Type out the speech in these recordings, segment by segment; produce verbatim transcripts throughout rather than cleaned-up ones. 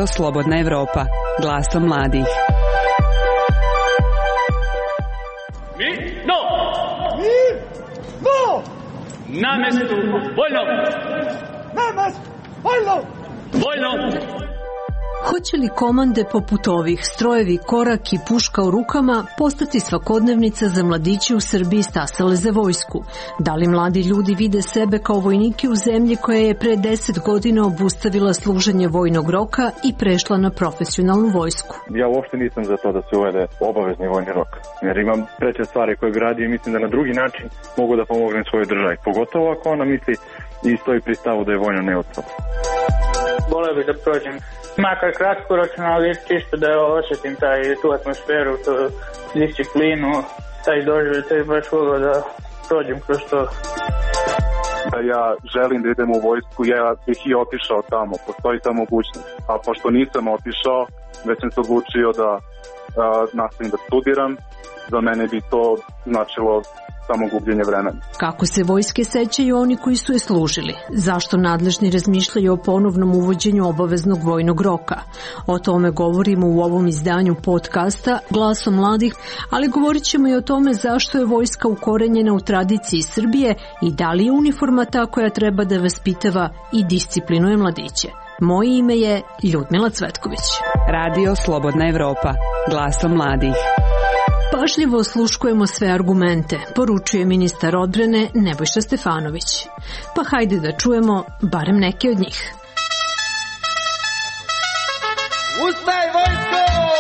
Radio Slobodna Evropa, glasom mladih. Mi? No! Mi? No! Na mestu, vojno! Na mestu, vojno! Vojno! Hoće li komande poput ovih, strojevi, korak i puška u rukama, postati svakodnevnica za mladiće u Srbiji stasale za vojsku? Da li mladi ljudi vide sebe kao vojnike u zemlji koja je pre deset godina obustavila služenje vojnog roka i prešla na profesionalnu vojsku? Ja uopšte nisam za to da se uvede obavezni vojni rok, jer imam preče stvari koje bi radio i mislim da na drugi način mogu da pomognem svojoj državi, pogotovo ako ona misli i stoji pri stavu da je vojno neutralno. Voleo bih da prođem makar kratkoročno, ali čisto da osjetim taj, tu atmosferu, tu disciplinu, taj doživljaj, baš voleo da prođem kroz to. Da ja želim da idem u vojsku, ja bih i otišao tamo, postoji ta mogućnost. A pošto nisam otišao, već sam se odlučio da a, nastavim da studiram, za mene bi to značilo samo gubljenje vremena. Kako se vojske sećaju oni koji su je služili? Zašto nadležni razmišljaju o ponovnom uvođenju obaveznog vojnog roka? O tome govorimo u ovom izdanju podcasta Glasom mladih, ali govorit ćemo i o tome zašto je vojska ukorenjena u tradiciji Srbije i da li je uniforma ta koja treba da vaspitava i disciplinuje mladiće. Moje ime je Ljudmila Cvetković. Radio Slobodna Evropa, glasom mladih. Pažljivo osluškujemo sve argumente, poručuje ministar odbrane Nebojša Stefanović. Pa hajde da čujemo barem neke od njih. Ustaj vojsko!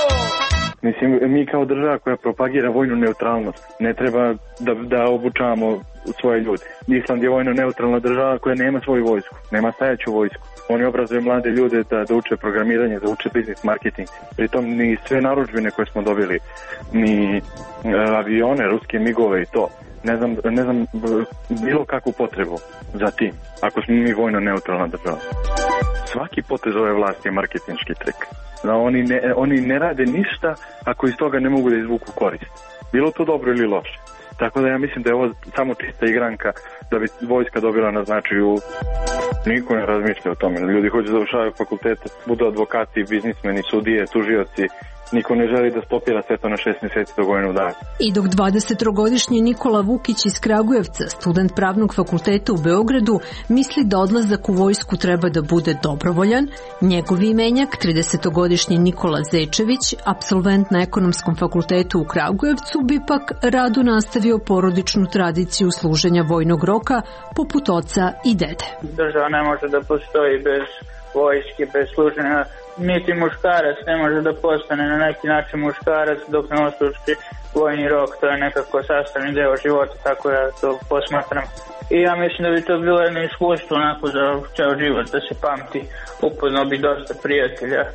Mislim, mi kao država koja propagira vojnu neutralnost, ne treba da, da obučavamo svoje ljude. Island je vojno neutralna država koja nema svoju vojsku, nema stajaću vojsku. Oni obrazuju mlade ljude da, da uče programiranje, da uče biznis marketing. Pritom ni sve narudžbine koje smo dobili, ni e, avione, ruske migove i to, ne znam, ne znam bilo kakvu potrebu za tim, ako smo mi vojno neutralna država. Svaki potez ove vlasti je marketinški trik. Da oni, ne, oni ne rade ništa ako iz toga ne mogu da izvuku korist. Bilo to dobro ili loše. Tako da ja mislim da je ovo samo čista igranka da bi vojska dobila na značaju. Niko ne razmišlja o tome. Ljudi hoće da završavaju fakultete, budu advokati, biznismeni, sudije, tužioci. Niko ne želi da stopira sve to na šest mjeseci do godinu dana. I dok dvadesettrogodišnji Nikola Vukić iz Kragujevca, student pravnog fakulteta u Beogradu, misli da odlazak u vojsku treba da bude dobrovoljan, njegov imenjak, tridesetogodišnji Nikola Zečević, apsolvent na ekonomskom fakultetu u Kragujevcu, bi pak rado nastavio porodičnu tradiciju služenja vojnog roka poput oca i dede. Država ne može da postoji bez vojske, bez služenja. Niti muškarac ne može da postane na neki način muškarac dok ne odsluži vojni rok. To je nekako sastavni deo života, tako ja to posmatram. I ja mislim da bi to bilo jedno iskustvo onako za ceo život, da se pamti. Upoznao bi dosta prijatelja,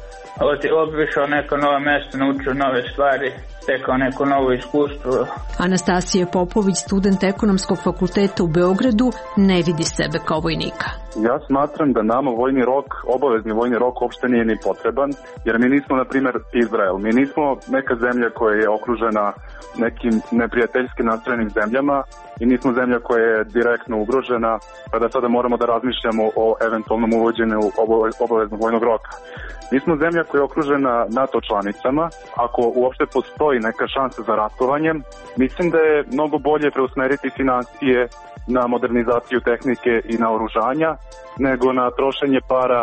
obišao neka nova mesta, naučio nove stvari, stekao neko novo iskustvo. Anastasija Popović, student ekonomskog fakulteta u Beogradu, ne vidi sebe kao vojnika. Ja smatram da nama vojni rok, obavezni vojni rok uopšte nije ni potreban, jer mi nismo, na primjer, Izrael. Mi nismo neka zemlja koja je okružena nekim neprijateljski nastrojenim zemljama i nismo zemlja koja je direktno ugrožena, pa da sada moramo da razmišljamo o eventualnom uvođenju obaveznog vojnog roka. Mi smo zemlja koja je okružena NATO članicama. Ako uopšte postoji neka šansa za ratovanjem, mislim da je mnogo bolje preusmeriti finansije na modernizaciju tehnike i na oružanja, nego na trošenje para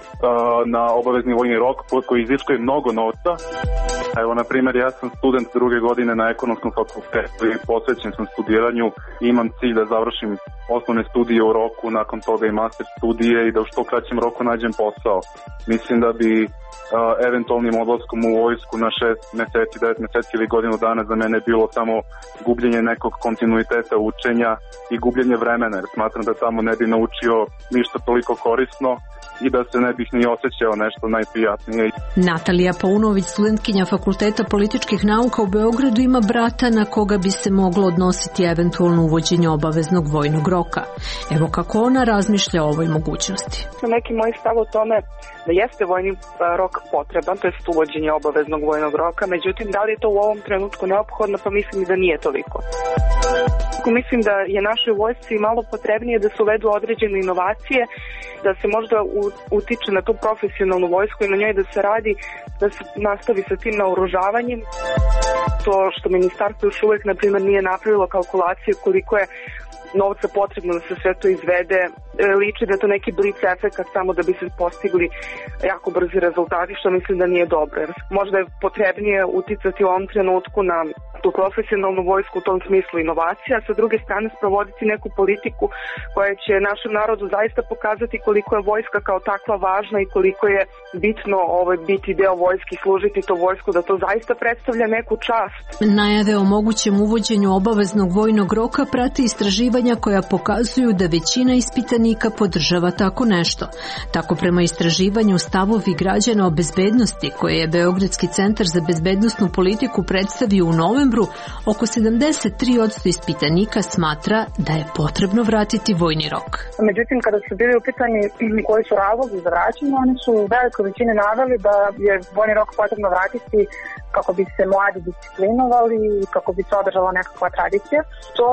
na obavezni vojni rok koji iziskuje mnogo novca. Evo, na primjer, ja sam student druge godine na ekonomskom fakultetu i posvećen sam studiranju. Imam cilj da završim osnovne studije u roku, nakon toga i master studije i da u što kraćem roku nađem posao. Mislim da bi uh, eventualnim odlaskom u vojsku na šest meseci, devet meseci ili godinu dana za mene bilo samo gubljenje nekog kontinuiteta učenja i gubljenje vremena, jer smatram da tamo ne bi naučio ništa toliko korisno i da se ne bih ni osjećao nešto najprijatnije. Natalija Paunović, studentkinja Fakulteta političkih nauka u Beogradu, ima brata na koga bi se moglo odnositi eventualno uvođenje obaveznog vojnog roka. Evo kako ona razmišlja o ovoj mogućnosti. Neki moj stav o tome da jeste vojni rok potreban, to je uvođenje obaveznog vojnog roka, međutim da li je to u ovom trenutku neophodno, pa mislim da nije toliko. Mislim da je našoj vojsci malo potrebnije da se uvedu određene inovacije, da se možda u utiče na tu profesionalnu vojsku i na njoj da se radi, da se nastavi sa tim naoružavanjem. To što ministarstvo još uvek, na primjer, nije napravilo kalkulaciju koliko je novca potrebno da se sve to izvede, liči da je to neki blic efekat samo da bi se postigli jako brzi rezultati, što mislim da nije dobro. Jer možda je potrebnije uticati u ovom trenutku na tu profesionalnu vojsku, u tom smislu inovacija, a sa druge strane sprovoditi neku politiku koja će našem narodu zaista pokazati koliko je vojska kao takva važna i koliko je bitno ovaj, biti deo vojske, služiti to vojsku, da to zaista predstavlja neku čast. Najave o mogućem uvođenju obaveznog vojnog roka prate istraživanja koja pokazuju da većina ispitanika podržava tako nešto. Tako prema istraživanju stavovi građana o bezbednosti koje je Beogradski centar za bezbednosnu politiku predstavio u novembru, oko sedamdeset tri posto ispitanika smatra da je potrebno vratiti vojni rok. Međutim, kada su bili upitani koji su razlozi za vraćanje, oni su u velikoj većini naveli da je vojni rok potrebno vratiti kako bi se mladi disciplinovali i kako bi se održala nekakva tradicija. To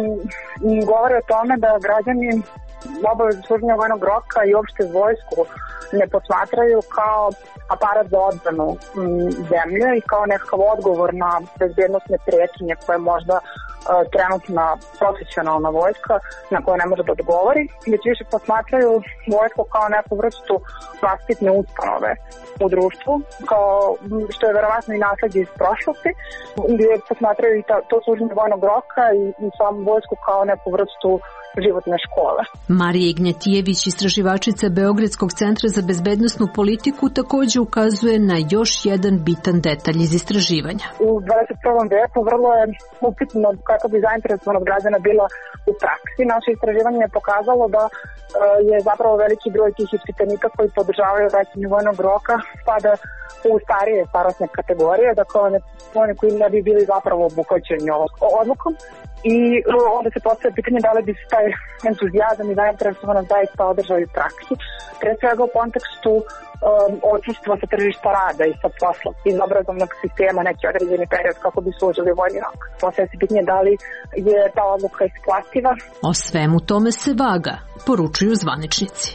m, govori o tome da građani obavezu služenja vojnog roka i uopšte vojsku ne posmatraju kao aparat za odbranu zemlje i kao nekakav odgovor na bezbednostne prijetnje koje možda uh, trenutna profesionalna vojska na koje ne može da odgovori, već više posmatraju vojsku kao neku vrstu vaspitne ustanove u društvu, kao što je verovatno i nasleđe iz prošlosti, gdje posmatraju i ta, to služenje vojnog roka i, i samu vojsku kao neku vrstu životne škole. Marija Ignjatijević, istraživačica Beogradskog centra za bezbednosnu politiku, također ukazuje na još jedan bitan detalj iz istraživanja. U dvadeset prvom veku vrlo je upitno kako bi zainteresovanost građana bila u praksi. Naše istraživanje je pokazalo da je zapravo veliki broj tih ispitanika koji podržavaju vraćanje vojnog roka spada u starije starosne kategorije, dakle oni koji ne bi bili zapravo obuhvaćeni ovom odlukom. I onda se postavlja pitanje da li bi se taj entuzijazam i zainteresovanost zaista održao i u praksi. Pre svega u kontekstu um, odsustva sa tržišta rada i sa posla iz obrazovnog sistema neki određeni period kako bi služili vojni rok. Postavlja se pitanje da li je ta odluka isplativa. O svemu tome se vaga, poručuju zvaničnici.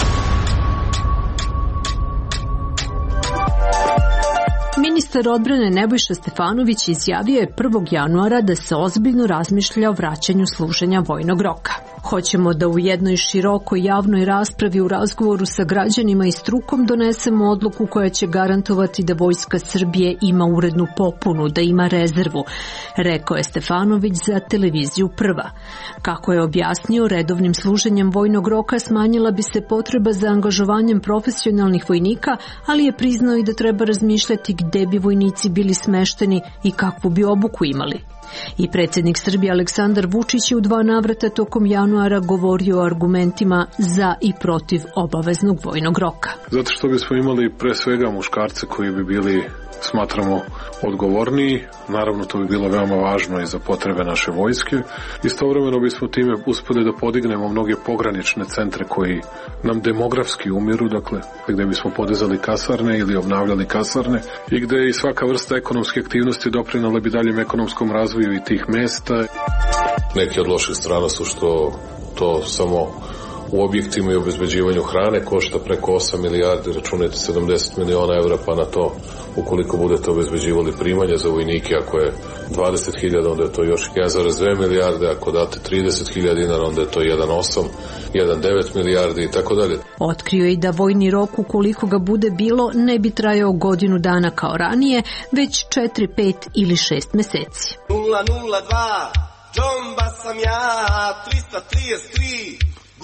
Ministar odbrane Nebojša Stefanović izjavio je prvog januara da se ozbiljno razmišlja o vraćanju služenja vojnog roka. Hoćemo da u jednoj širokoj javnoj raspravi u razgovoru sa građanima i strukom donesemo odluku koja će garantovati da Vojska Srbije ima urednu popunu, da ima rezervu, rekao je Stefanović za televiziju Prva. Kako je objasnio, redovnim služenjem vojnog roka smanjila bi se potreba za angažovanjem profesionalnih vojnika, ali je priznao i da treba razmišljati gde bi vojnici bili smešteni i kakvu bi obuku imali. I predsjednik Srbije Aleksandar Vučić je u dva navrata tokom januara govorio o argumentima za i protiv obaveznog vojnog roka. Zato što bismo imali pre svega muškarce koji bi bili, smatramo, odgovorniji. Naravno, to bi bilo veoma važno i za potrebe naše vojske. Istovremeno bismo time uspeli da podignemo mnoge pogranične centre koji nam demografski umiru, dakle, gde bismo podizali kasarne ili obnavljali kasarne i gde i svaka vrsta ekonomske aktivnosti doprinala bi daljem ekonomskom razvoju i tih mesta. Neki od loših strana su što to samo u objektima i obezbeđivanju hrane košta preko osam milijardi, računajte sedamdeset miliona evra, pa na to ukoliko budete obezbeđivali primanja za vojnike, ako je dvadeset hiljada, onda je to još jedan zarez dve milijarde, ako date trideset hiljada dinara, onda je to jedan zarez osam, jedan zarez devet milijardi i tako dalje. Otkrio je i da vojni rok, ukoliko ga bude bilo, ne bi trajao godinu dana kao ranije, već četiri, pet ili šest meseci. nula nula dva, džomba sam ja, trista trideset tri,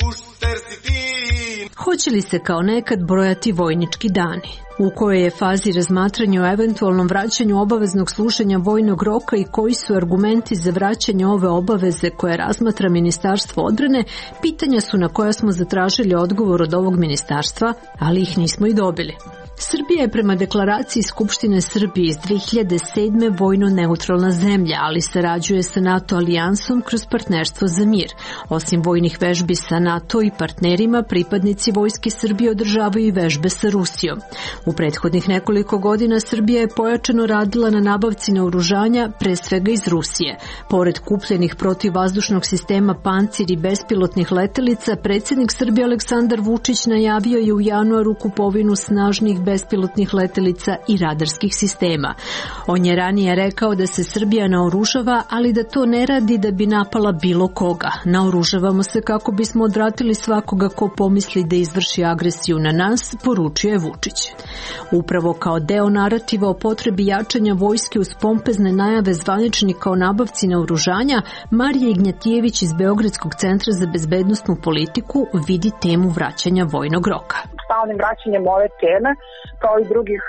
Hoće li se kao nekad brojati vojnički dani? U kojoj je fazi razmatranje o eventualnom vraćanju obaveznog služenja vojnog roka i koji su argumenti za vraćanje ove obaveze koje razmatra Ministarstvo odbrane, pitanja su na koja smo zatražili odgovor od ovog ministarstva, ali ih nismo i dobili. Srbija je prema deklaraciji Skupštine Srbije iz dve hiljade sedme. vojno neutralna zemlja, ali sarađuje sa NATO alijansom kroz partnerstvo za mir. Osim vojnih vežbi sa NATO i partnerima, pripadnici Vojske Srbije održavaju i vežbe sa Rusijom. U prethodnih nekoliko godina Srbija je pojačano radila na nabavci naoružanja, pre svega iz Rusije. Pored kupljenih protivvazdušnog sistema Pancir i bespilotnih letelica, predsjednik Srbije Aleksandar Vučić najavio je u januaru kupovinu snažnih bespilotnih letelica i radarskih sistema. On je ranije rekao da se Srbija naoružava, ali da to ne radi da bi napala bilo koga. Naoružavamo se kako bismo odvratili svakoga ko pomisli da izvrši agresiju na nas, poručio je Vučić. Upravo kao deo narativa o potrebi jačanja vojske uz pompezne najave zvaničnika o nabavci naoružanja, Marija Ignjatijević iz Beogradskog centra za bezbednosnu politiku vidi temu vraćanja vojnog roka. Stalnim vraćanjem ove teme, kao i drugih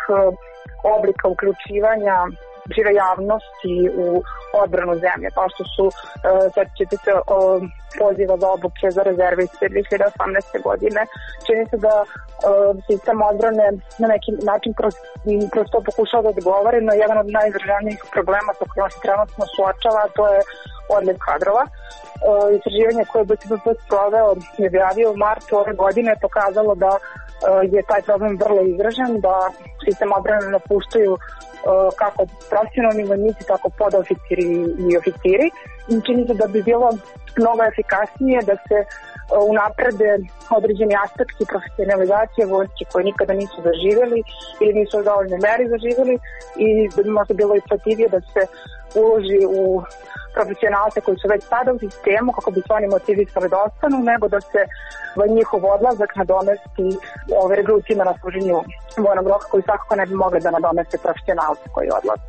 oblika uključivanja šire javnosti u odbranu zemlje, kao što su, sećate se, poziva za obuke za rezerviste dve hiljade osamnaeste. godine. Čini se da sistem odbrane na neki način kroz, kroz to pokušao da odgovore na jedan od najizraženijih problema sa kojima se trenutno suočava, a to je odliv kadrova. Istraživanje koje je B C B P sproveo i objavio u martu ove godine je pokazalo da je taj problem vrlo izražen, da sistem odbrane napuštaju kako profesionalni vojnici, tako podoficiri i oficiri. Čini se da bi bilo mnogo efikasnije da se unaprede određeni aspekti profesionalizacije vojske koje nikada nisu zaživjeli ili nisu u dovoljnoj meri zaživjeli i da bi možda bilo isplativije da se uloži u profesionalce koji su već sada u sistemu kako bi se oni motivisali da ostanu, nego da se njihov odlazak nadomesti ove regrutima na služenju vojnog roka koji svakako ne bi mogli da nadomeste profesionalce koji odlaze.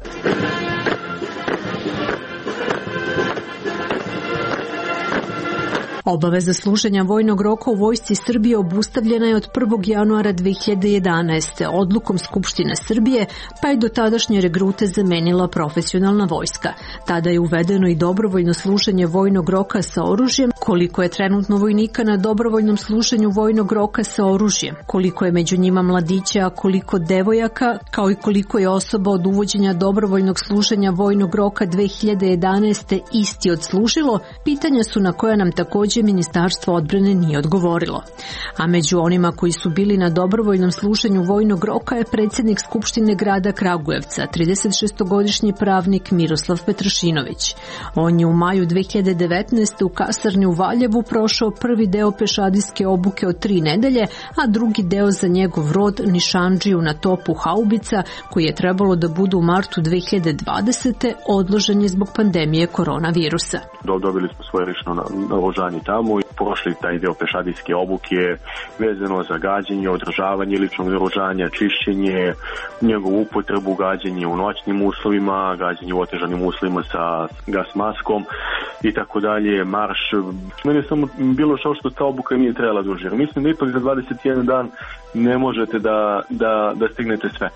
Obaveza služenja vojnog roka u vojsci Srbije obustavljena je od prvog januara dve hiljade jedanaeste. odlukom Skupštine Srbije, pa je do tadašnje regrute zamenila profesionalna vojska. Tada je uvedeno i dobrovoljno služenje vojnog roka sa oružjem. Koliko je trenutno vojnika na dobrovoljnom služenju vojnog roka sa oružjem, koliko je među njima mladića, a koliko devojaka, kao i koliko je osoba od uvođenja dobrovoljnog služenja vojnog roka dve hiljade jedanaeste. isti odslužilo, pitanja su na koja nam također Ministarstvo odbrane nije odgovorilo. A među onima koji su bili na dobrovoljnom služenju vojnog roka je predsjednik Skupštine grada Kragujevca, tridesetšestogodišnji pravnik Miroslav Petrašinović. On je u maju dve hiljade devetnaeste. u kasarni u Valjevu prošao prvi deo pešadijske obuke od tri nedelje, a drugi deo za njegov rod Nišandžiju na topu haubica, koji je trebalo da bude u martu dve hiljade dvadesete. odložen je zbog pandemije koronavirusa. Dobili smo svoje lično naoružanje tamo i prošli taj deo pešadijske obuke vezano za gađenje, održavanje ličnog naoružanja, čišćenje, njegovu upotrebu, gađenje u noćnim uslovima, gađenje u otežanim uslovima sa gas maskom i tako dalje, marš. Meni je samo bilo šao što ta obuka nije trebala duže. Mislim da ipak za dvadeset jedan dan ne možete da, da, da stignete sve.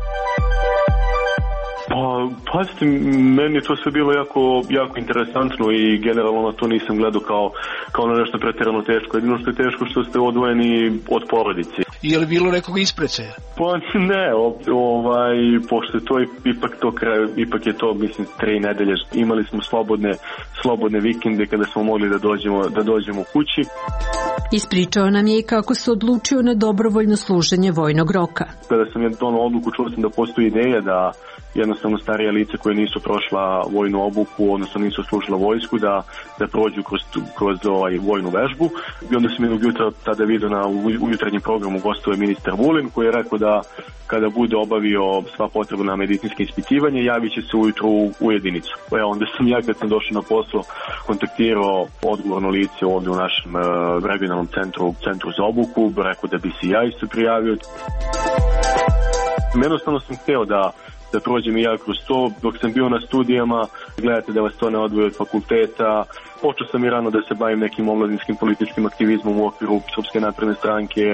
Pa, pazite, meni je to sve bilo jako, jako interesantno i generalno na to nisam gledao kao, kao na nešto pretjerano teško. Jedino što je teško što ste odvojeni od porodice. Je li bilo nekog isprečaja? Pa ne, ovaj, pošto je to ipak to kraj, ipak je to, mislim, tri nedelje. Imali smo slobodne, slobodne vikende kada smo mogli da dođemo, da dođemo kući. Ispričao nam je i kako se odlučio na dobrovoljno služenje vojnog roka. Kada sam je donao odluku, čuo sam da postoji ideja da jednostavno starija lice koje nisu prošla vojnu obuku, odnosno nisu služila vojsku, da, da prođu kroz, kroz ovaj vojnu vežbu. I onda sam jednog jutra tada vidio na ujutranjem programu gostuje ministar Vulin, koji je rekao da kada bude obavio sva potrebna medicinske ispitivanje, javit će se ujutru u jedinicu. Evo, onda sam ja kad sam došao na posao kontaktirao odgovorno lice ovdje u našem uh, regionalnom centru, centru za obuku, rekao da bi se ja isto prijavio. Jednostavno sam hteo da da prođem i ja kroz to. Dok sam bio na studijama, gledate da vas to ne odvoje od fakulteta. Počeo sam i rano da se bavim nekim omladinskim političkim aktivizmom u okviru Srpske napredne stranke.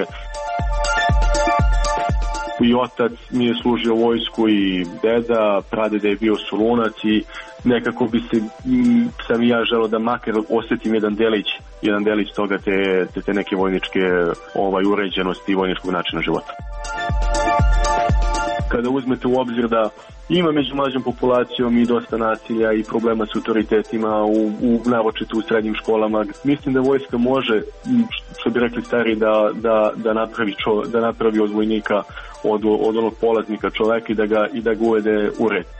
I otac mi je služio vojsku i deda, pradeda je bio Solunac i nekako bi se, m, sam i ja želeo da makar osjetim jedan delić, jedan delić toga te, te, te neke vojničke ovaj, uređenosti i vojničkog načina života. kada uzmete u obzir da ima među mlađom populacijom i dosta nasilja i problema s autoritetima u, u naročito u srednjim školama. Mislim da vojska može, što bi rekli stari, da, da, da, napravi, čo, da napravi od vojnika, od, od onog polaznika čoveka i da ga, i da ga uvede u red.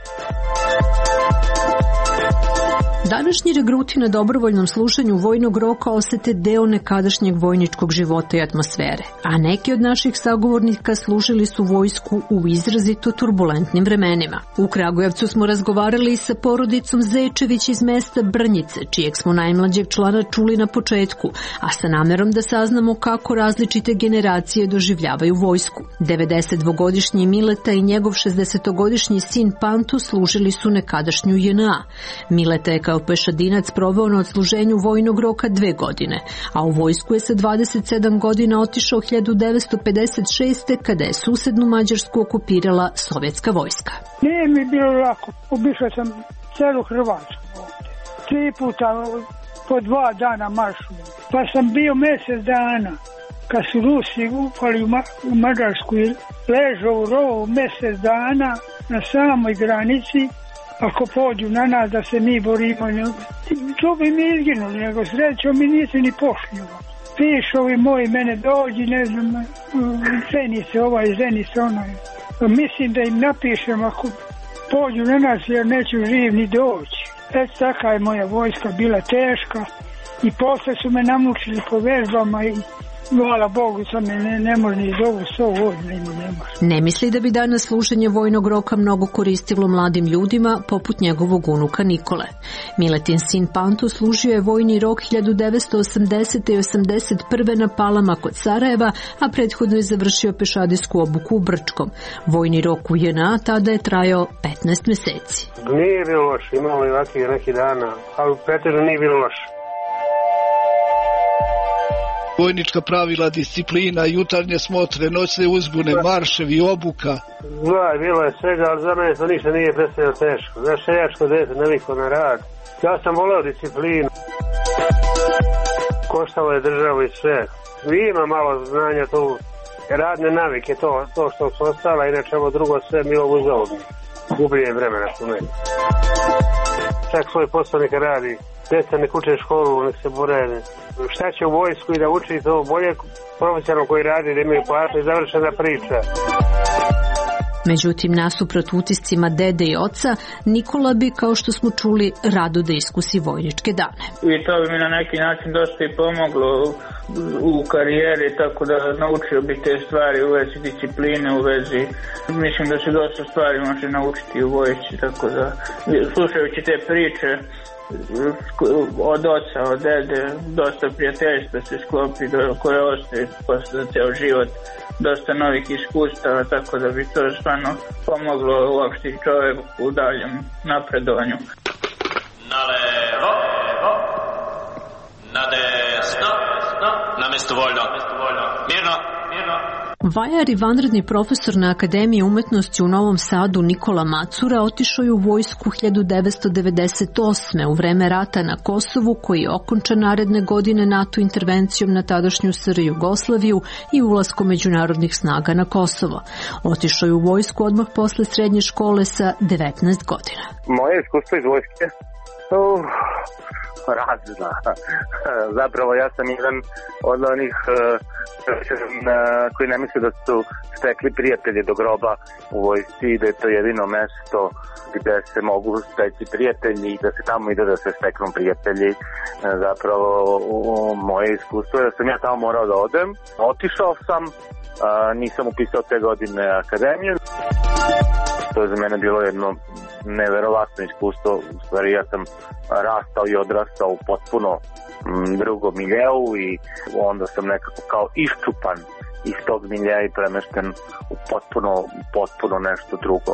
Današnji regruti na dobrovoljnom slušanju vojnog roka osete deo nekadašnjeg vojničkog života i atmosfere, a neki od naših sagovornika služili su vojsku u izrazito turbulentnim vremenima. U Kragujevcu smo razgovarali sa porodicom Zečević iz mesta Brnjice, čijeg smo najmlađeg člana čuli na početku, a sa namerom da saznamo kako različite generacije doživljavaju vojsku. devedesetdvogodišnji Mileta i njegov šezdesetogodišnji sin Pantu služili su nekadašnju J N A. Mileta je kao pešadinac proveo na odsluženju vojnog roka dve godine, a u vojsku je sa dvadeset sedam godina otišao hiljadu devetsto pedeset šeste. kada je susednu Mađarsku okupirala sovjetska vojska. Nije mi bilo lako, obišao sam celu Hrvatsku ovdje. Tri puta po dva dana maršu, pa sam bio mjesec dana. Kad su Rusi upali u, Ma u Mađarsku i ležao u rovu mjesec dana na samoj granici, ako pođu na nas da se mi borimo, to bi mi izginuli, nego srećom mi nisi ni pošli. Pišovi moji mene dođi, ne znam, ženi se ovaj, ženi se onaj. Mislim da im napišem ako pođu na nas jer neću živ ni doći. Eto, taka je moja vojska bila teška i posle su me namučili po vežbama i hvala Bogu, sam me ne, ne može ni zovu sto godina ima ne može. Ne misli da bi danas služenje vojnog roka mnogo koristilo mladim ljudima poput njegovog unuka Nikole. Miletin sin Pantu služio je vojni rok hiljadu devetsto osamdesete. i osamdeset prve na Palama kod Sarajeva, a prethodno je završio pešadijsku obuku u Brčkom. Vojni rok u J N A tada je trajao petnaest meseci. Nije bilo loše, imamo i ovakvih neki dana, ali pretežno nije bilo loše. Vojnička pravila, disciplina, jutarnje smotre, noćne uzbune, marševi, obuka. Da, bilo je svega, ali za mene to ništa nije predstavljeno teško. Znaš, seljačko dete, naviko na rad. Ja sam voleo disciplinu. Koštalo je državu i sve. Ima malo znanja tu. Radne navike, to, to što su ostala, inače ovo drugo sve mi ovo uzao. Gubljenje vremena su meni. Čak svoj posao neka radi. Djeca nek uče školu, nek se bore. Šta će u vojsku i da uči to bolje profesionalno koji radi, da imaju platu i završena priča. Međutim, nasuprot utiscima dede i oca, Nikola bi, kao što smo čuli, rado da iskusi vojničke dane. I to bi mi na neki način dosta i pomoglo u karijeri, tako da naučio bi te stvari u vezi discipline, u vezi, mislim da se dosta stvari može naučiti u vojsci, tako da slušajući te priče od oca, od dede, dosta prijateljstva se sklopi koje ostaje posle ceo život, dosta novih iskustava, tako da bi to stvarno pomoglo uopšte čovjeku u daljem napredovanju. Na levo, na desno, na mesto voljno, mirno, mirno. Vajar i vanredni profesor na Akademiji umetnosti u Novom Sadu Nikola Macura otišao je u vojsku hiljadu devetsto devedeset osme. u vreme rata na Kosovu, koji je okončan naredne godine NATO intervencijom na tadašnju S R Jugoslaviju i ulaskom međunarodnih snaga na Kosovo. Otišao je u vojsku odmah posle srednje škole sa devetnaest godina. Moje iskustvo iz vojske uh, razna. Zapravo ja sam jedan od onih uh, koji ne misle da su stekli prijatelji do groba u vojsci i da je to jedino mesto gde se mogu steći prijatelji i da se tamo ide da se steknu prijatelji. Zapravo u moje iskustvo je da sam ja tamo morao da odem. Otišao sam, a, nisam upisao te godine akademiju. To je za mene bilo jedno neverovatno iskustvo. U stvari ja sam rastao i odrastao u potpuno m, drugom miljeu i onda sam nekako kao iščupan iz tog miljeja i premešten u potpuno, potpuno nešto drugo.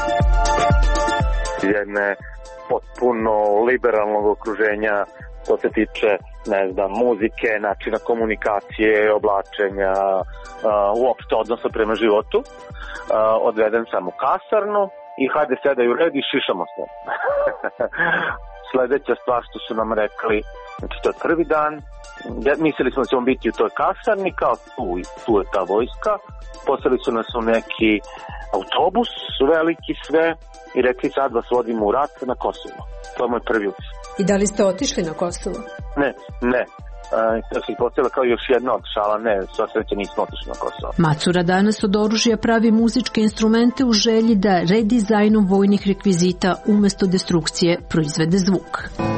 Jedne potpuno liberalnog okruženja što se tiče, ne znam, muzike, načina komunikacije, oblačenja, uh, uopšte odnosa prema životu. Uh, odveden sam u kasarnu i hajde sedaj u red i šišamo se. Sledeća stvar što su nam rekli, znači to je prvi dan, Ja, mislili smo da ćemo biti u toj kasarni, kao tu, tu je ta vojska. Poslali su nas u neki autobus, veliki sve, i rekli sad vas vodimo u rat na Kosovo. To je moj prvi utisak. I da li ste otišli na Kosovo? Ne, ne. To se postavila kao još jedna od šala, ne, sva sreća nismo otišli na Kosovo. Macura danas od oružja pravi muzičke instrumente u želji da redizajnom vojnih rekvizita umesto destrukcije proizvede zvuk.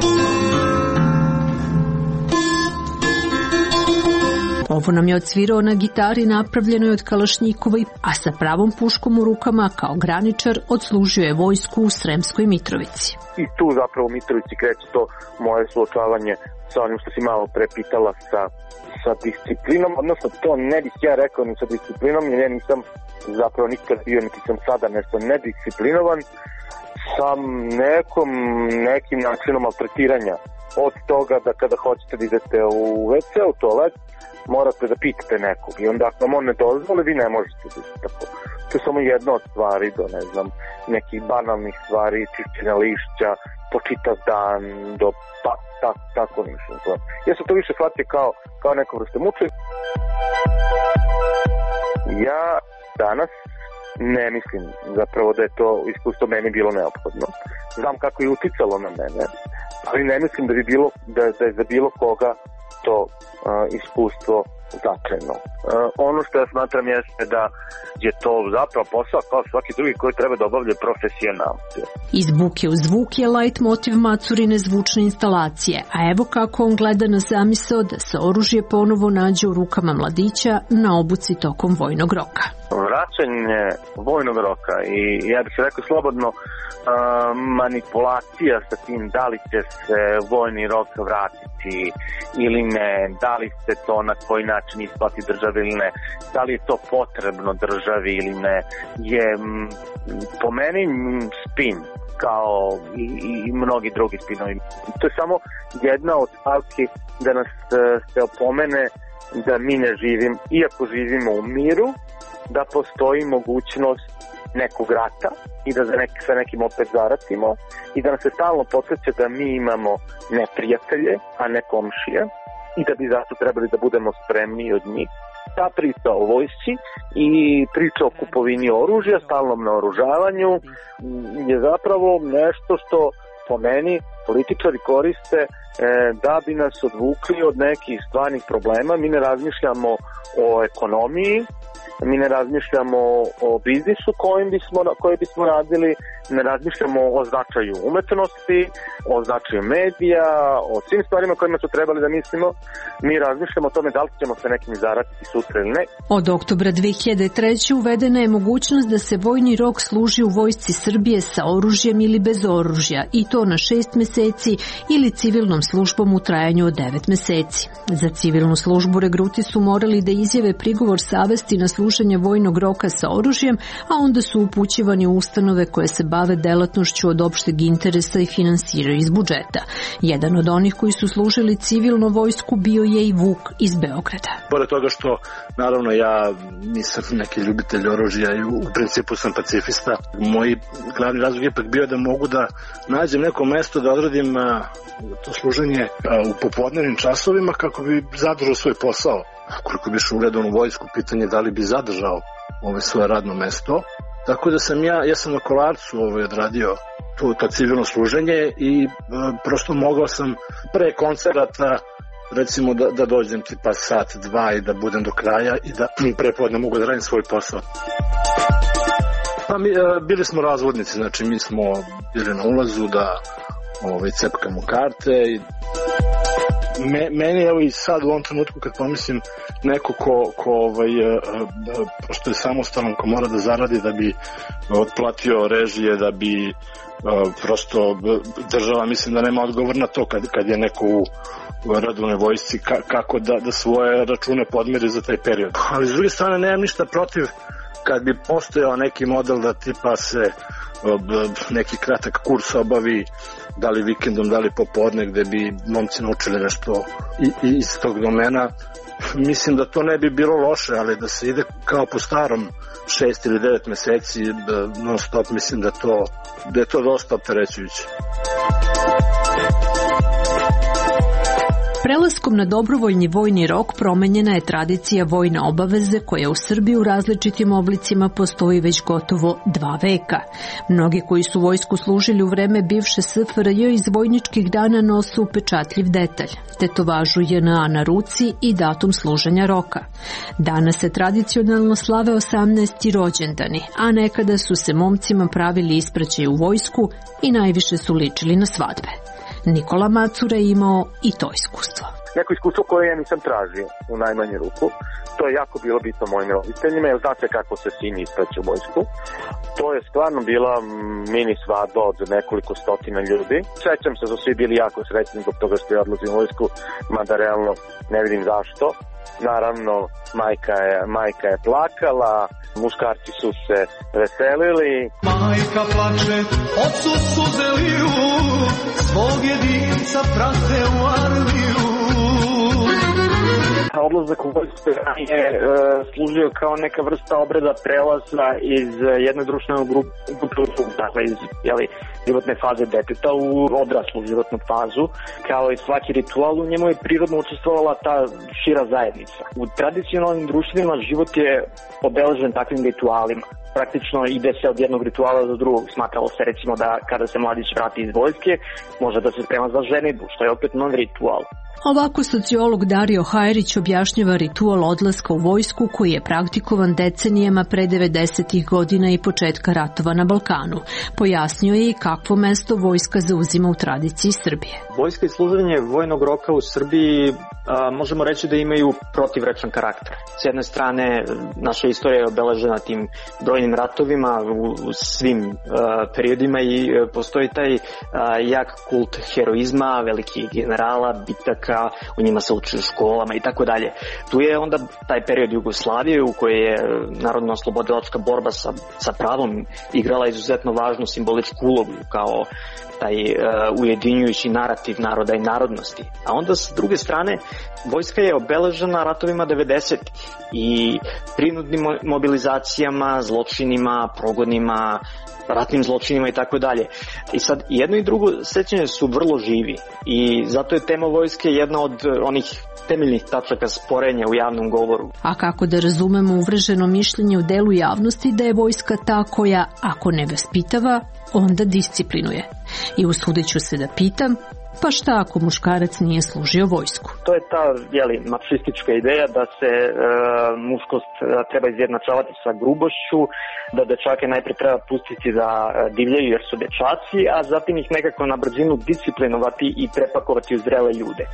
Ovo nam je odsvirao na gitari napravljenoj od kalašnjikova, a sa pravom puškom u rukama kao graničar odslužio je vojsku u Sremskoj Mitrovici. I tu zapravo u Mitrovici kreće to moje suočavanje sa onim što si malo prepitala sa, sa disciplinom, odnosno to ne bih ja rekao ni sa disciplinom, jer ja nisam zapravo nikad bio, niti sam sada nešto nedisciplinovan, sam nekom, nekim načinom maltretiranja. Od toga da kada hoćete da idete u ve ce, u toalet, morate da pitate nekog i onda ako vam on ne dozvoli, vi ne možete da tako. To je samo jedna od stvari do, ne znam, nekih banalnih stvari, čišćenja lišća, po čitav dan, do pa, ta, tako mislim. Ja sam to više shvatio kao, kao neko vrste mučenja. Ja danas ne mislim zapravo da je to iskustvo meni bilo neophodno. Znam kako je uticalo na mene, ali ne mislim da bi bilo, da, da je za bilo koga to uh, iskustvo značajno. Uh, ono što ja smatram jeste da je to zapravo posao kao svaki drugi koji treba da obavlja profesionalci. Iz buke u zvuk je light motiv Macurine zvučne instalacije, a evo kako on gleda na zamisao da se oružje ponovo nađe u rukama mladića na obuci tokom vojnog roka. Vraćanje vojnog roka i ja bih se rekao slobodno uh, manipulacija sa tim da li će se vojni rok vratiti ili ne, da li se to na koji način isplati državi ili ne, da li je to potrebno državi ili ne, je m, po meni m, spin kao i, i mnogi drugi spinovi. To je samo jedna od stavki da nas se opomene da mi ne živimo, iako živimo u miru, da postoji mogućnost nekog rata i da za neki, sa nekim opet zaratimo i da nas se stalno podsjeća da mi imamo neprijatelje, a ne komšije i da bi zato trebali da budemo spremni od njih. Ta priča o vojsci i priča o kupovini oružja, stalnom naoružavanju je zapravo nešto što po meni političari koriste e, da bi nas odvukli od nekih stvarnih problema. Mi ne razmišljamo o ekonomiji, mi ne razmišljamo o biznisu kojim bismo, koje bismo radili, ne razmišljamo o značaju umetnosti, o značaju medija, o svim stvarima kojima su trebali da mislimo. Mi razmišljamo o tome da li ćemo se nekim zaratiti sutra ili ne. Od oktobra dve hiljade treće. uvedena je mogućnost da se vojni rok služi u vojsci Srbije sa oružjem ili bez oružja, i to na šest meseci ili civilnom službom u trajanju od devet meseci. Za civilnu službu regruti su morali da izjave prigovor savesti na služenje vojnog roka sa oružjem, a onda su upućivani u ustanove koje se bave delatnošću od opšteg interesa i finansiraju iz budžeta. Jedan od onih koji su služili civilno vojsku bio je i Vuk iz Beograda. Pored toga što, naravno, ja nisam neki ljubitelj oružja i u principu sam pacifista, moj glavni razlog je ipak bio da mogu da nađem neko mesto da odradim to služenje u popodnevnim časovima kako bi zadržao svoj posao. Koliko bi išao u redovnu vojsku, pitanje da li bi zadržao ove svoje radno mesto. Tako da sam ja, ja sam na Kolarcu ovaj, odradio to, to civilno služenje i e, prosto mogao sam pre koncerata recimo da, da dođem tipa sat, dva i da budem do kraja i da prepodne mogu da radim svoj posao. Pa mi, e, bili smo razvodnici, znači mi smo bili na ulazu da ovaj, cepkamo karte i Me, meni evo i sad u ovom trenutku kad pomislim neko ko, ko ovaj, pošto je samostalan, ko mora da zaradi da bi otplatio režije, da bi prosto država, mislim da nema odgovor na to kad, kad je neko u, u redovnoj vojsci ka, kako da, da svoje račune podmiri za taj period. Ali s druge strane nemam ništa protiv kad bi postojao neki model da tipa se neki kratak kurs obavi, da li vikendom, da li popodne, gde bi momci naučili nešto iz tog domena. Mislim da to ne bi bilo loše, ali da se ide kao po starom šest ili devet meseci non stop, mislim da, to, da je to dosta opterećujuće. Prelaskom na dobrovoljni vojni rok promenjena je tradicija vojne obaveze koja u Srbiji u različitim oblicima postoji već gotovo dva veka. Mnogi koji su vojsku služili u vreme bivše S F R J iz vojničkih dana nose upečatljiv detalj, tetovažu J N A na ruci i datum služenja roka. Danas se tradicionalno slave osamnaesti rođendani, a nekada su se momcima pravili ispraćaj u vojsku i najviše su ličili na svadbe. Nikola Macura je imao i to iskustvo. Neko iskustvo koje ja nisam tražio u najmanju ruku. To je jako bilo bitno mojim roditeljima, jer znate kako se sin ispraća u vojsku. To je stvarno bila mini svadba od nekoliko stotina ljudi. Sećam se da su svi bili jako srećni zbog toga što je odlazim u vojsku, mada realno ne vidim zašto. Naravno, majka je, majka je plakala, muškarci su se veselili. Majka plače, ocu suze liju, svog jedinca prate u armiju. Odlazak u vojsku je e, služio kao neka vrsta obreda prelaza iz jedne društvene grupe, dakle iz jeli, životne faze deteta u odraslu životnu fazu. Kao i svaki ritual, u njemu je prirodno učestvovala ta šira zajednica. U tradicionalnim društvima život je obeležen takvim ritualima. Praktično ide se od jednog rituala do drugog. Smatralo se recimo da kada se mladić vrati iz vojske, može da se sprema za ženidbu, što je opet novi ritual. Ovako sociolog Dario Hajrić objašnjava ritual odlaska u vojsku koji je praktikovan decenijama pre devedesetih godina i početka ratova na Balkanu. Pojasnio je i kakvo mesto vojska zauzima u tradiciji Srbije. Vojska i služenje vojnog roka u Srbiji a, možemo reći da imaju protivrečan karakter. S jedne strane, naša istorija je obeležena tim brojnim ratovima u, u svim a, periodima i a, postoji taj a, jak kult heroizma, velikih generala, bitaka, u njima se uči u školama i tako dalje. Tu je onda taj period Jugoslavije u kojoj je narodno-oslobodilačka borba sa, sa pravom igrala izuzetno važnu simboličku ulogu kao taj uh, ujedinjujući narativ naroda i narodnosti. A onda s druge strane, vojska je obeležena ratovima devedesetih i prinudnim mobilizacijama, zločinima, progonima, ratnim zločinima i tako dalje. I sad jedno i drugo sećanje su vrlo živi i zato je tema vojske jedna od onih temeljnih tačaka sporenja u javnom govoru. A kako da razumemo uvrženo mišljenje u delu javnosti da je vojska ta koja, ako ne vaspitava, onda disciplinuje? I usudit ću se da pitam, pa šta ako muškarac nije služio vojsku? To je ta jeli, marksistička ideja da se e, muškost e, treba izjednačavati sa grubošću, da dečake najprije treba pustiti da e, divljaju jer su dečaci, a zatim ih nekako na brzinu disciplinovati i prepakovati u zrele ljude.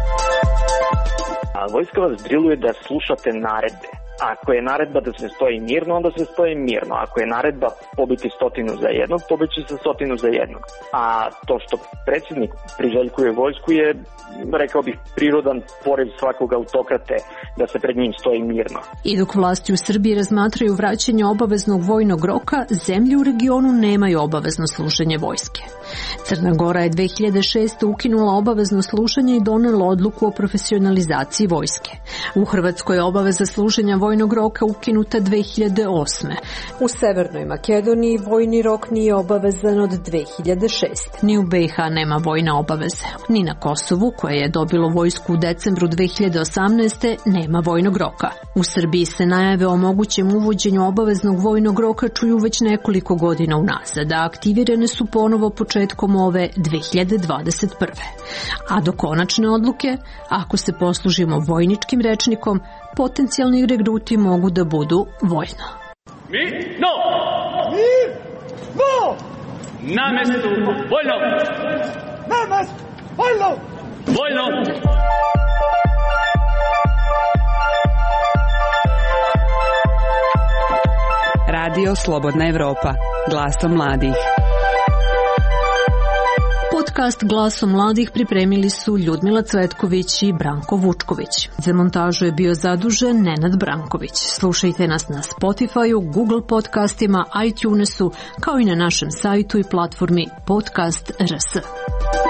A vojska vas driluje da slušate naredbe. Ako je naredba da se stoji mirno, onda se stoji mirno. Ako je naredba pobiti stotinu za jednog, pobići se stotinu za jednog. A to što predsjednik priželjkuje vojsku je, rekao bih, prirodan poriv svakog autokrate da se pred njim stoji mirno. I dok vlasti u Srbiji razmatraju vraćanje obaveznog vojnog roka, zemlje u regionu nemaju obavezno služenje vojske. Crna Gora je dve hiljade šeste. ukinula obavezno služenje i donela odluku o profesionalizaciji vojske. U Hrvatskoj je obaveza služenja vojnog roka ukinuta dve hiljade osme. U Severnoj Makedoniji vojni rok nije obavezan od dve hiljade šeste. Ni u B i H nema vojne obaveze. Ni na Kosovu, koje je dobilo vojsku u decembru dve hiljade osamnaeste. nema vojnog roka. U Srbiji se najave o mogućem uvođenju obaveznog vojnog roka čuju već nekoliko godina unazad, a aktivirane su ponovo početkom ove dve hiljade dvadeset prve. A do konačne odluke, ako se poslužimo vojničkim rečnikom, potencijalni regruti mogu da budu vojno. Mi? No! Mir! No! Na mestu vojno! Na mestu vojno! Vojno! Radio Slobodna Evropa, glasom mladih. Podcast Glasom mladih pripremili su Ljudmila Cvetković i Branko Vučković. Za montažu je bio zadužen Nenad Branković. Slušajte nas na Spotify-u, Google podcastima, iTunesu, kao i na našem sajtu i platformi Podcast R S.